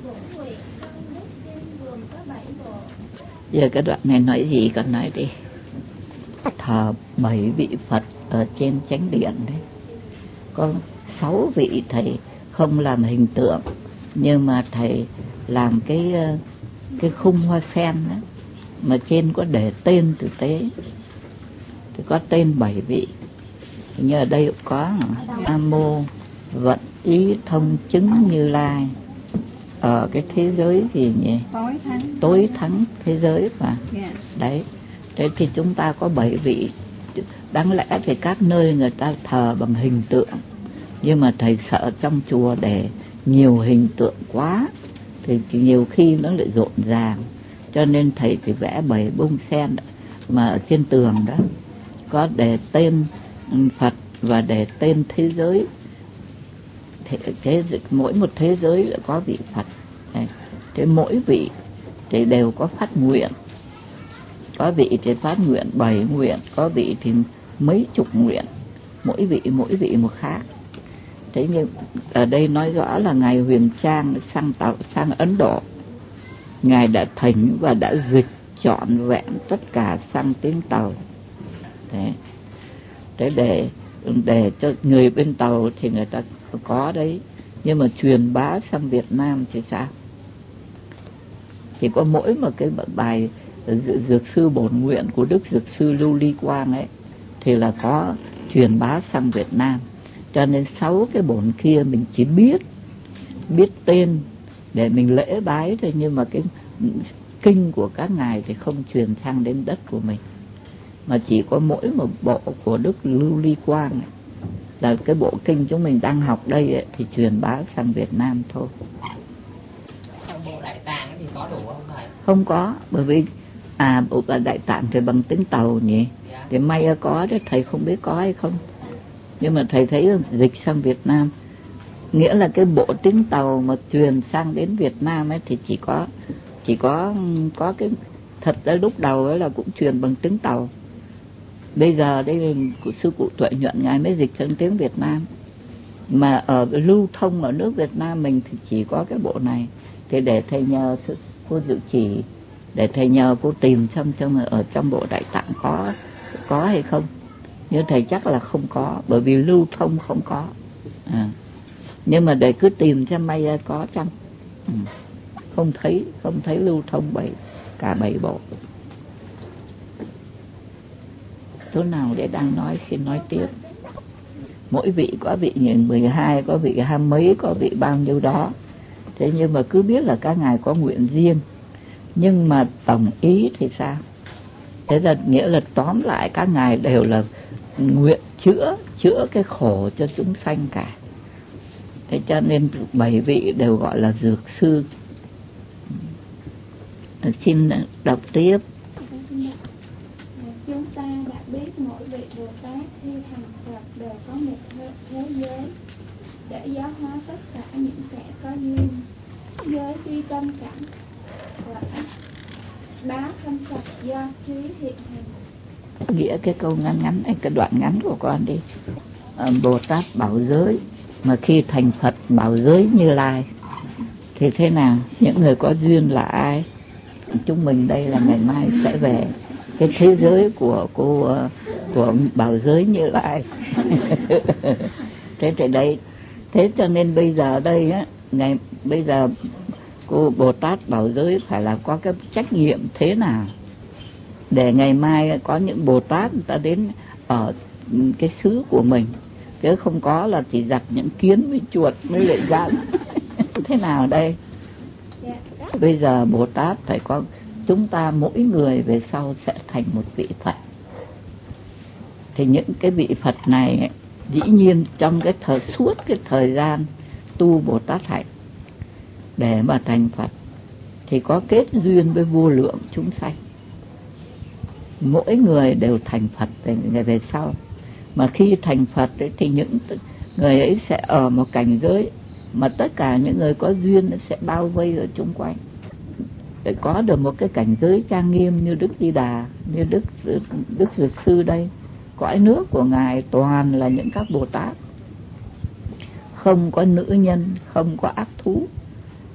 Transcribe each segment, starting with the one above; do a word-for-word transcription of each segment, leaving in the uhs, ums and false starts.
Giờ cái đoạn này nói gì còn nói đi. Thờ bảy vị Phật ở trên chánh điện đấy, có sáu vị thầy không làm hình tượng, nhưng mà thầy làm cái cái khung hoa sen đó, mà trên có để tên thực tế, thì có tên bảy vị. Như ở đây cũng có Nam Mô Vận Ý Thông Chứng Như Lai, ở cái thế giới gì nhỉ? Tối thắng, tối thắng thế giới mà. Yeah. Đấy. Thế thì chúng ta có bảy vị. Đáng lẽ thì các nơi người ta thờ bằng hình tượng, nhưng mà thầy sợ trong chùa để nhiều hình tượng quá thì nhiều khi nó lại rộn ràng, cho nên thầy chỉ vẽ bảy bông sen mà ở trên tường đó, có để tên Phật và để tên thế giới. Thế, thế mỗi một thế giới lại có vị Phật. Thế mỗi vị thì đều có phát nguyện, có vị thì phát nguyện bảy nguyện, có vị thì mấy chục nguyện, mỗi vị mỗi vị một khác. Thế nhưng ở đây nói rõ là ngài Huyền Trang sang tàu sang Ấn Độ, ngài đã thỉnh và đã dịch trọn vẹn tất cả sang tiếng Tàu. Thế, thế để để cho người bên Tàu thì người ta có đấy, nhưng mà truyền bá sang Việt Nam thì sao? Chỉ có mỗi một cái bài Dược sư bổn nguyện của Đức Dược sư Lưu Ly Quang ấy thì là có truyền bá sang Việt Nam. Cho nên sáu cái bổn kia mình chỉ biết biết tên để mình lễ bái thôi, nhưng mà cái kinh của các ngài thì không truyền sang đến đất của mình, mà chỉ có mỗi một bộ của Đức Lưu Ly Quang ấy, là cái bộ kinh chúng mình đang học đây ấy, thì truyền bá sang Việt Nam thôi. Bộ Đại Tạng thì có đủ không thầy? Không có, bởi vì à bộ Đại Tạng thì bằng tiếng Tàu nhỉ. Yeah. Thì may có đấy, thầy không biết có hay không, nhưng mà thầy thấy dịch sang Việt Nam, nghĩa là cái bộ tiếng Tàu mà truyền sang đến Việt Nam ấy thì chỉ có chỉ có có cái thật ra lúc đầu ấy là cũng truyền bằng tiếng Tàu. Bây giờ đây sư cụ Tuệ Nhuận ngài mới dịch sang tiếng Việt Nam, mà ở lưu thông ở nước Việt Nam mình thì chỉ có cái bộ này. Thì để thầy nhờ cô Dự Chỉ, để thầy nhờ cô tìm xem xem ở trong bộ Đại Tạng có có hay không. Nhưng thầy chắc là không có, bởi vì lưu thông không có. À. Nhưng mà để cứ tìm xem may ra có chăng. Ừ. Không thấy, không thấy lưu thông bảy cả bảy bộ. Chỗ nào để đang nói xin nói tiếp. Mỗi vị có vị mười hai, có vị hai mấy, có vị bao nhiêu đó. Thế nhưng mà cứ biết là các ngài có nguyện riêng, nhưng mà tổng ý thì sao? Thế là nghĩa là tóm lại các ngài đều là nguyện chữa chữa cái khổ cho chúng sanh cả. Thế cho nên bảy vị đều gọi là dược sư. Xin đọc tiếp. Chúng ta đã biết mỗi vị Bồ Tát khi thành Phật đều có một thế giới để giáo hóa tất cả những kẻ có duyên, giới duy tâm cảnh và bá thân Phật do trí hiện hình. Nghĩa cái câu ngắn ngắn này, cái đoạn ngắn của con đi. À, Bồ Tát bảo giới, mà khi thành Phật bảo giới Như Lai thì thế nào? Những người có duyên là ai? Chúng mình đây là ngày mai sẽ về cái thế giới của cô của bảo giới Như Lai. Thế thì đây, thế cho nên bây giờ đây á, ngày bây giờ cô Bồ Tát bảo giới phải là có cái trách nhiệm thế nào để ngày mai có những Bồ Tát người ta đến ở cái xứ của mình, chứ không có là chỉ giặt những kiến với chuột mới lại dán. Thế nào đây? Bây giờ Bồ Tát phải có, chúng ta mỗi người về sau sẽ thành một vị Phật. Thì những cái vị Phật này dĩ nhiên trong cái thời suốt cái thời gian tu Bồ Tát hạnh để mà thành Phật thì có kết duyên với vô lượng chúng sanh. Mỗi người đều thành Phật về, về sau. Mà khi thành Phật ấy, thì những người ấy sẽ ở một cảnh giới mà tất cả những người có duyên sẽ bao vây ở chung quanh, để có được một cái cảnh giới trang nghiêm như Đức Di Đà, như Đức Đức Dược Sư đây. Cõi nước của ngài toàn là những các Bồ Tát, không có nữ nhân, không có ác thú,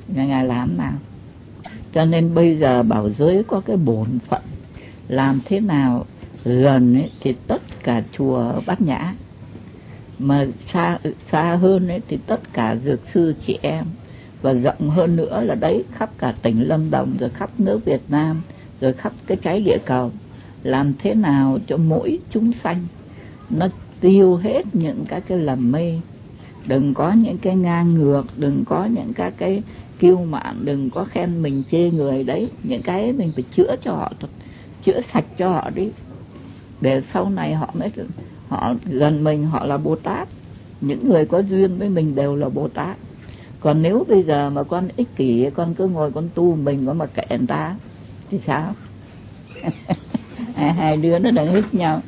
Ngài làm nào? Cho nên bây giờ bảo giới có cái bổn phận làm thế nào gần ấy, thì tất cả chùa Bát Nhã, mà xa xa hơn ấy, thì tất cả dược sư chị em, và rộng hơn nữa là đấy khắp cả tỉnh Lâm Đồng, rồi khắp nước Việt Nam, rồi khắp cái trái địa cầu, làm thế nào cho mỗi chúng sanh nó tiêu hết những các cái lầm mê, đừng có những cái ngang ngược, đừng có những các cái kiêu mạn, đừng có khen mình chê người. Đấy, những cái mình phải chữa cho họ, chữa sạch cho họ đi, để sau này họ mới họ gần mình, họ là Bồ Tát. Những người có duyên với mình đều là Bồ Tát. Còn nếu bây giờ mà con ích kỷ, con cứ ngồi con tu mình, con mà kệ người ta thì sao? Hai đứa nó đang hít nhau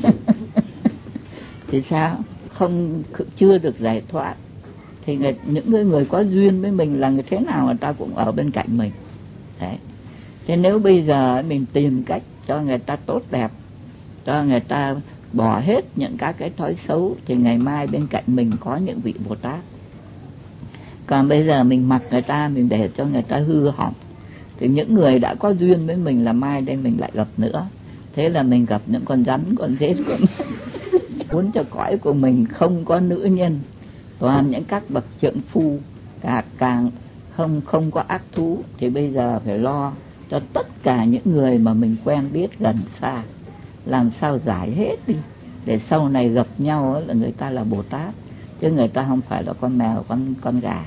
thì sao? Không, chưa được giải thoát. Thì người, những người, người có duyên với mình là người thế nào người ta cũng ở bên cạnh mình. Đấy. Thế nếu bây giờ mình tìm cách cho người ta tốt đẹp, cho người ta bỏ hết những các cái thói xấu, thì ngày mai bên cạnh mình có những vị Bồ Tát. Còn bây giờ mình mặc người ta, mình để cho người ta hư hỏng, thì những người đã có duyên với mình là mai đây mình lại gặp nữa. Thế là mình gặp những con rắn, con rết, con muốn cho cõi của mình không có nữ nhân, toàn những các bậc trượng phu, cả càng không không có ác thú. Thì bây giờ phải lo cho tất cả những người mà mình quen biết gần xa, làm sao giải hết đi, để sau này gặp nhau là người ta là Bồ Tát, chứ người ta không phải là con mèo, con con gà.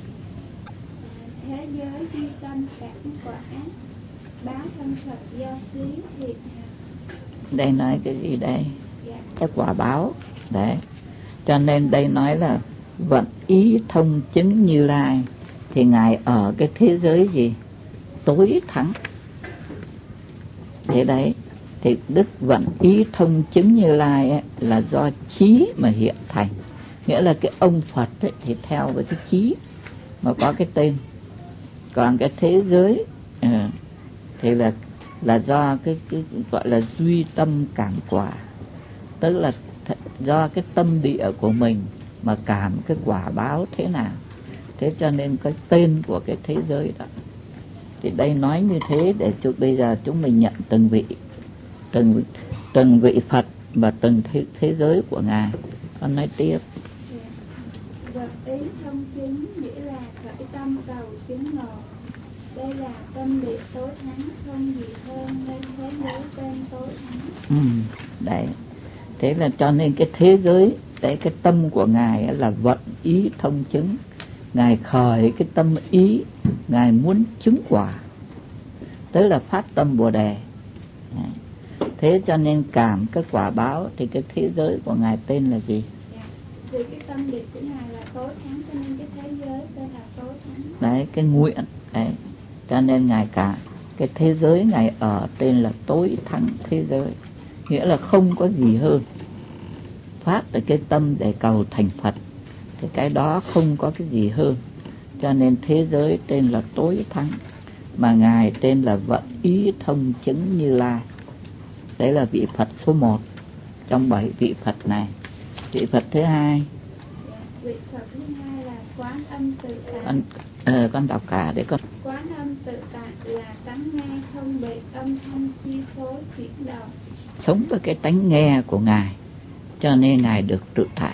Thế giới duy tâm cảm quả, báo thân Phật do xí thiệt hại. Đây nói cái gì đây? Dạ. Cái quả báo. Đấy. Cho nên đây nói là vận ý thông chứng Như Lai, thì Ngài ở cái thế giới gì? Tối thắng. Thế đấy, thì đức vận ý thông chứng Như Lai ấy, là do trí mà hiện thành. Nghĩa là cái ông Phật ấy, thì theo với cái trí mà có cái tên. Còn cái thế giới à, thì là là do cái, cái gọi là duy tâm cảm quả, tức là th- do cái tâm địa của mình mà cảm cái quả báo thế nào. Thế cho nên cái tên của cái thế giới đó. Thì đây nói như thế để cho bây giờ chúng mình nhận từng vị, từng từng vị Phật và từng thế, thế giới của Ngài. Con nói tiếp. Vật ý thông chứng nghĩa là khởi tâm cầu chứng ngộ. Đây là tâm địa tối thắng, không gì hơn nên thế giới tên tối thắng. Ừ, đấy. Thế là cho nên cái thế giới, đấy, cái tâm của Ngài là vận ý thông chứng. Ngài khởi cái tâm ý, Ngài muốn chứng quả, tức là phát tâm Bồ Đề. Thế cho nên cảm cái quả báo, thì cái thế giới của Ngài tên là gì? Dạ. Vì cái tâm địa của Ngài là tối thắng, cho nên cái thế giới tên là tối thắng. Đấy, cái nguyện. Đấy. Cho nên Ngài cả cái thế giới Ngài ở tên là tối thắng thế giới. Nghĩa là không có gì hơn. Phát từ cái tâm để cầu thành Phật, thì cái đó không có cái gì hơn. Cho nên thế giới tên là tối thắng, mà Ngài tên là vận ý thông chứng Như Lai. Đấy là vị Phật số một trong bảy vị Phật này. Vị Phật thứ hai, dạ, vị Phật thứ hai là Quán Âm Tự Tại. con, ờ, con đọc cả để con. Quán Âm Tự Tại là tánh nghe không bị âm thanh chi phối chuyển động, Sống với cái tánh nghe của Ngài, cho nên Ngài được tự tại.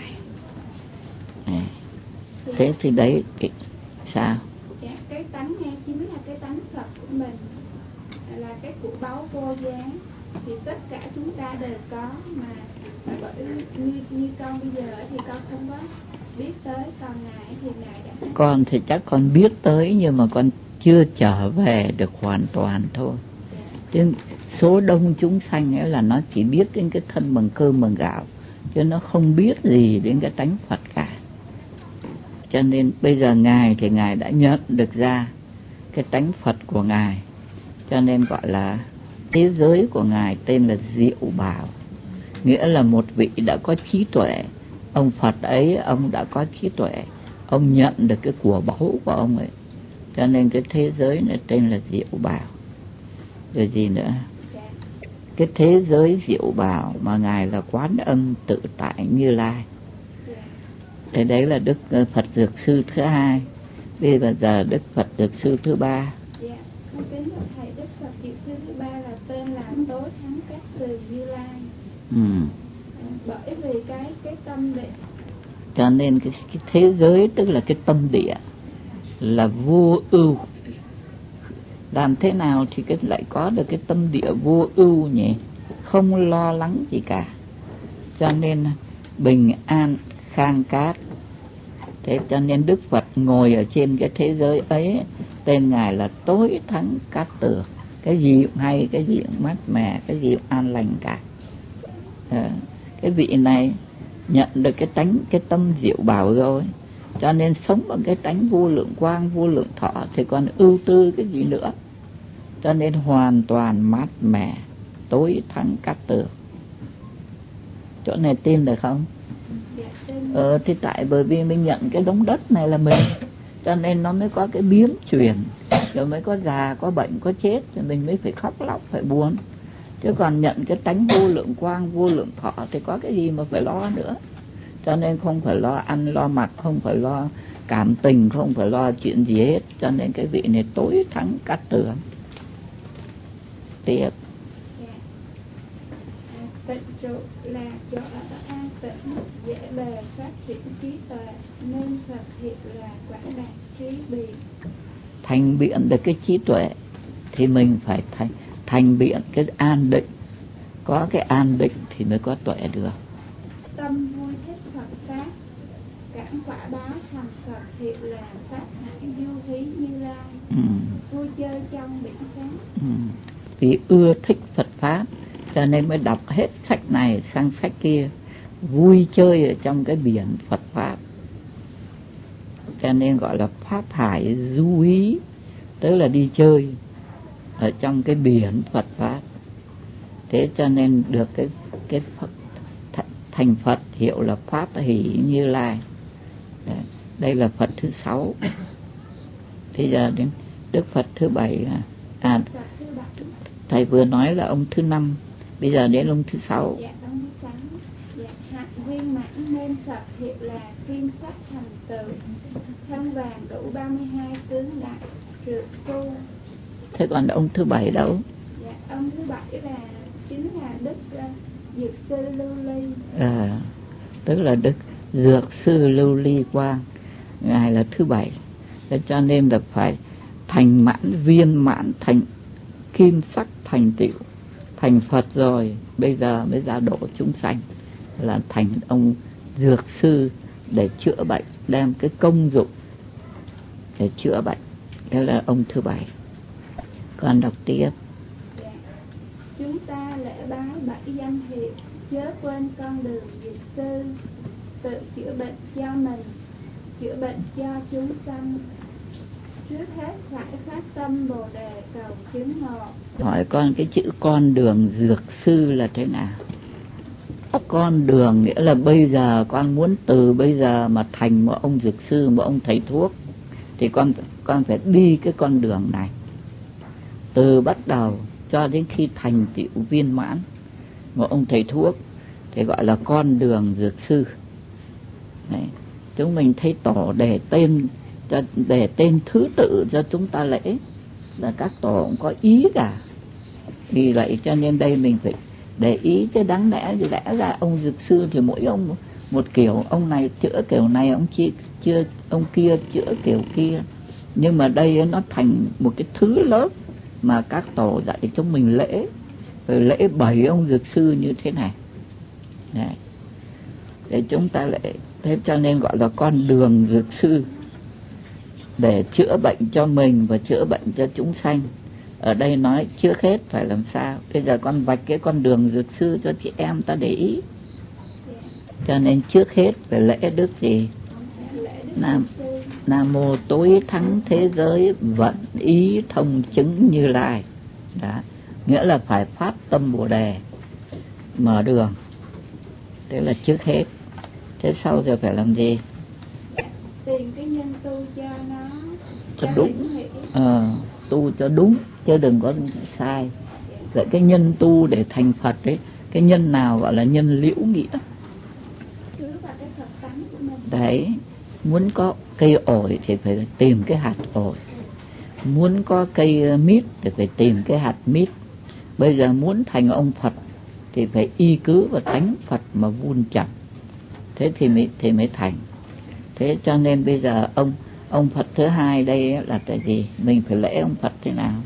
À, thế thì đấy cái, sao? dạ, cái tánh nghe chính là cái tánh Phật của mình, là cái của báu vô giá, thì tất cả chúng ta đều có, mà, mà bởi như, như con bây giờ thì con không có biết tới, còn Ngài thì Ngài đã. Con thì chắc con biết tới, nhưng mà con chưa trở về được hoàn toàn thôi. Chứ số đông chúng sanh ấy là nó chỉ biết đến cái thân bằng cơm bằng gạo, chứ nó không biết gì đến cái tánh Phật cả. Cho nên bây giờ Ngài thì Ngài đã nhận được ra cái tánh Phật của Ngài, cho nên gọi là thế giới của Ngài tên là Diệu Bảo. Nghĩa là một vị đã có trí tuệ. Ông Phật ấy, ông đã có trí tuệ, ông nhận được cái của báu của ông ấy, cho nên cái thế giới này tên là Diệu Bảo. Rồi gì nữa? Cái thế giới Diệu Bảo mà Ngài là Quán Âm Tự Tại Như Lai. Thế đấy là Đức Phật Dược Sư thứ hai. Bây giờ Đức Phật Dược Sư thứ ba. Dạ, con kính thưa thầy, Đức Phật Dược Sư thứ ba là tên là Tối Thắng Cát Tường Như Lai. Ừ. À, bởi vì cái cái tâm địa. Cho nên cái, cái thế giới tức là cái tâm địa là vô ưu. Làm thế nào thì cái lại có được cái tâm địa vô ưu nhỉ? Không lo lắng gì cả. Cho nên bình an khang cát. Thế cho nên Đức Phật ngồi ở trên cái thế giới ấy, tên Ngài là Tối Thắng Cát Tường. Cái gì cũng hay, cái gì cũng mát mẻ, cái gì cũng an lành cả. À, cái vị này nhận được cái tánh, cái tâm diệu bảo rồi, cho nên sống bằng cái tánh vô lượng quang, vô lượng thọ thì còn ưu tư cái gì nữa. Cho nên hoàn toàn mát mẻ, Tối Thắng Cát Tường. Chỗ này tin được không? Ờ thì tại bởi vì mình nhận cái đống đất này là mình, cho nên nó mới có cái biến chuyển, rồi mới có già, có bệnh, có chết, rồi mình mới phải khóc lóc, phải buồn. Chứ còn nhận cái tánh vô lượng quang, vô lượng thọ thì có cái gì mà phải lo nữa. Cho nên không phải lo ăn, lo mặc, không phải lo cảm tình, không phải lo chuyện gì hết. Cho nên cái vị này Tối Thắng Cát Tường. Tiếp. Tịnh trụ là chỗ ở an tĩnh, dễ bề phát triển trí tuệ, nên Phật hiệu là quảng đạt trí biện. Thành biện được cái trí tuệ thì mình phải thành, thành biện cái an định. Có cái an định thì mới có tuệ được. Tâm vui thích Phật Pháp, cảm quả báo thành Phật hiệu là Pháp hải du hí Như Lai. Ừ. Vui chơi trong biển sáng. Ừ. Vì ưa thích Phật Pháp cho nên mới đọc hết sách này sang sách kia, vui chơi ở trong cái biển Phật Pháp. Cho nên gọi là Pháp hải du hí, tức là đi chơi ở trong cái biển Phật Pháp. Thế cho nên được cái cái Phật, thành Phật hiệu là Pháp hỷ Như Lai. Đấy, đây là Phật thứ sáu. Thế giờ đến Đức Phật thứ bảy là à, thầy vừa nói là ông thứ năm, bây giờ đến ông thứ sáu. Dạ, ông thứ sáu. Dạ, hạnh viên mãn nên Phật hiệu là Kim Sắc Thành Tựu, thân vàng đủ ba mươi hai tướng đại trượt tu. Thế còn ông thứ bảy đâu? Dạ, ông thứ bảy là chính là Đức uh, Dược Sư Lưu Ly. À, tức là Đức Dược Sư Lưu Ly Quang, Ngài là thứ bảy. Thế cho nên là phải thành mãn, viên mãn, thành kim sắc thành tựu, thành Phật rồi, bây giờ mới ra độ chúng sanh, là thành ông Dược Sư để chữa bệnh, đem cái công dụng để chữa bệnh. Đó là ông thứ bảy. Còn đọc tiếp. Dạ. Chúng ta lễ bái bảy danh hiệu, chớ quên con đường Dược Sư, tự chữa bệnh cho mình, chữa bệnh cho chúng sanh. Trước hết phải phát tâm Bồ Đề cầu chứng ngộ. Hỏi con cái chữ con đường Dược Sư là thế nào? Con đường nghĩa là bây giờ con muốn từ bây giờ mà thành một ông dược sư, một ông thầy thuốc, thì con con phải đi cái con đường này, từ bắt đầu cho đến khi thành tựu viên mãn một ông thầy thuốc thì gọi là con đường dược sư. Đấy. Chúng mình thấy tổ đề tên cho, đề tên thứ tự cho chúng ta lễ là các tổ cũng có ý cả. Vì vậy cho nên đây mình phải để ý, chứ đáng lẽ thì lẽ ra ông dược sư thì mỗi ông một kiểu, ông này chữa kiểu này, ông chi, chưa ông kia chữa kiểu kia. Nhưng mà đây nó thành một cái thứ lớp mà các tổ dạy chúng mình lễ, rồi lễ bảy ông dược sư như thế này. Đấy. Để chúng ta lễ, thế cho nên gọi là con đường dược sư, để chữa bệnh cho mình và chữa bệnh cho chúng sanh. Ở đây nói trước hết phải làm sao. Bây giờ con vạch cái con đường dược sư cho chị em ta để ý. Cho nên trước hết phải lễ đức gì? Nam, Nam mô tối thắng thế giới vận ý thông chứng Như Lai. Đó. Nghĩa là phải phát tâm Bồ Đề, mở đường. Thế là trước hết. Thế sau rồi phải làm gì? Tìm cái nhân tu cho nó cho đúng. Ờ, tu cho đúng chứ đừng có sai. Vậy cái nhân tu để thành Phật ấy, cái nhân nào gọi là nhân liễu nghĩa. Đấy, muốn có cây ổi thì phải tìm cái hạt ổi, muốn có cây mít thì phải tìm cái hạt mít. Bây giờ muốn thành ông Phật thì phải y cứ vào tánh Phật mà vun trồng, thế thì mới thì mới thành. Thế cho nên bây giờ ông ông Phật thứ hai đây là cái gì? Mình phải lễ ông Phật thế nào?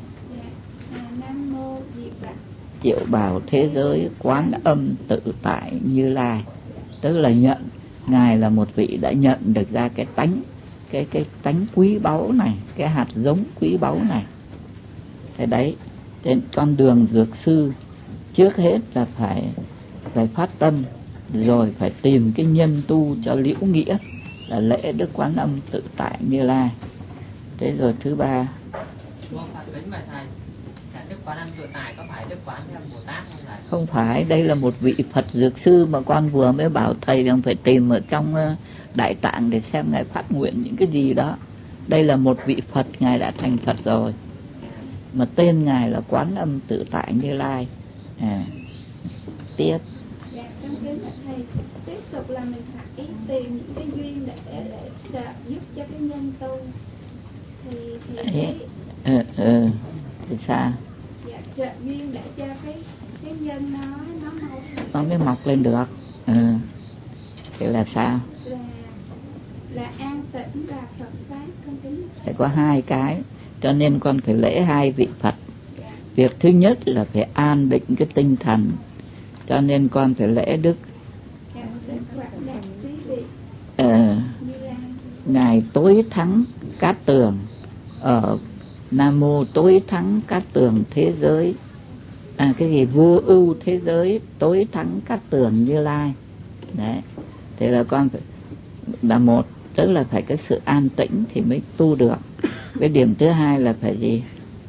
Triệu Bảo thế giới Quán Âm Tự Tại Như Lai, tức là nhận ngài là một vị đã nhận được ra cái tánh cái cái tánh quý báu này, cái hạt giống quý báu này. Thế đấy, trên con đường dược sư trước hết là phải phải phát tâm, rồi phải tìm cái nhân tu cho liễu nghĩa là lễ Đức Quán Âm Tự Tại Như Lai. Thế rồi thứ ba, Đức Quán Âm Tự Tại có phải Đức Quán Âm Bồ Tát không phải? Không phải, đây là một vị Phật dược sư mà con vừa mới bảo thầy rằng phải tìm ở trong Đại Tạng để xem ngài phát nguyện những cái gì đó. Đây là một vị Phật, ngài đã thành Phật rồi, mà tên ngài là Quán Âm Tự Tại Như Lai. À, tiếp. Dạ, trong kính là thầy, tiếp tục là mình phải tìm những cái duyên để để trợ giúp cho cái nhân tu. Thì thì cái ừ, ừ, thì sao? Dạ, trợ duyên để cho cái cái nhân nó nó mọc nó mới mọc lên được. Ừ. Thì là sao? Là là an tĩnh và Phật pháp không kính. Phải có hai cái, cho nên con phải lễ hai vị Phật. Việc thứ nhất là phải an định cái tinh thần, cho nên con phải lễ Đức ờ, ngài tối thắng Cát Tường ở Nam Mô tối thắng Cát Tường thế giới, à cái gì vô ưu thế giới tối thắng Cát Tường Như Lai. Đấy, thế là con phải là một, tức là phải cái sự an tĩnh thì mới tu được. Cái điểm thứ hai là phải gì?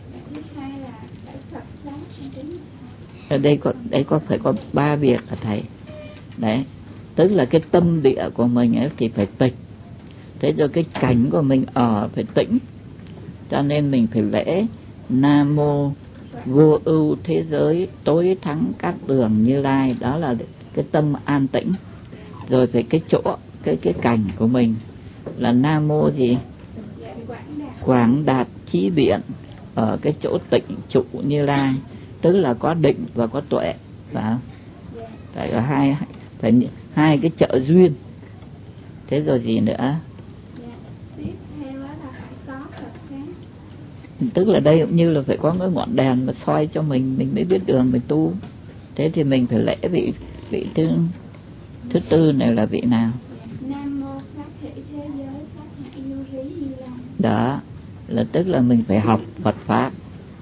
Ở đây có đây có phải có ba việc hả thầy? Đấy, tức là cái tâm địa của mình ấy thì phải tịch, thế rồi cái cảnh của mình ở phải tĩnh, cho nên mình phải lễ Nam Mô vô ưu thế giới tối thắng Cát Tường Như Lai, đó là cái tâm an tĩnh. Rồi phải cái chỗ cái cái cảnh của mình là Nam Mô gì? Quảng Đạt Chí Biện, ở cái chỗ tịnh trụ Như Lai, tức là có định và có tuệ, phải không? Phải có hai phải hai cái trợ duyên. Thế rồi gì nữa? Tức là đây cũng như là phải có cái ngọn đèn mà soi cho mình, mình mới biết đường mình tu. Thế thì mình phải lễ vị vị thứ thứ tư này là vị nào? Nam Mô Pháp Thể Thế Giới Pháp Hải Vô Hí Như Lai. Đó là tức là mình phải học Phật pháp.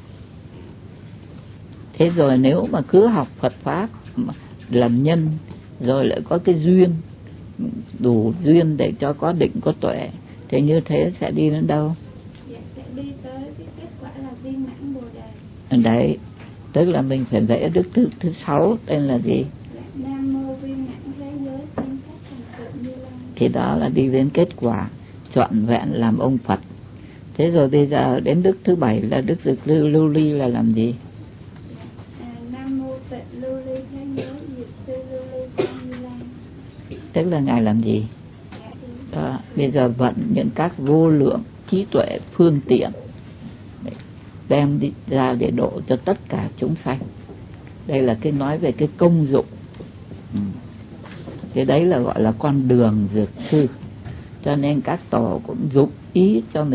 Thế rồi nếu mà cứ học Phật pháp làm nhân, rồi lại có cái duyên, đủ duyên để cho có định có tuệ, thì như thế sẽ đi đến đâu? Dạ, sẽ đi tới cái kết quả là viên mãn Bồ Đề. Đấy, tức là mình phải lễ Đức thứ thứ sáu tên là gì? Dạ, Nam Mô Viên Mãn Thế Giới Tiên Pháp Thành Tựu Như Lai. Thì đó là đi đến kết quả trọn vẹn làm ông Phật. Thế rồi bây giờ đến Đức thứ bảy là Đức Dược Lưu Lưu Ly là làm gì? À, Nam Mô Tịnh Lưu Ly Thế Giới Diệt Sư Lưu Ly Như Lai. Tức là ngài làm gì? Đó, bây giờ vận những các vô lượng trí tuệ phương tiện đem đi ra để độ cho tất cả chúng sanh. Đây là cái nói về cái công dụng. Ừ. Cái đấy là gọi là con đường dược sư. Cho nên các tổ cũng dụng ý cho mình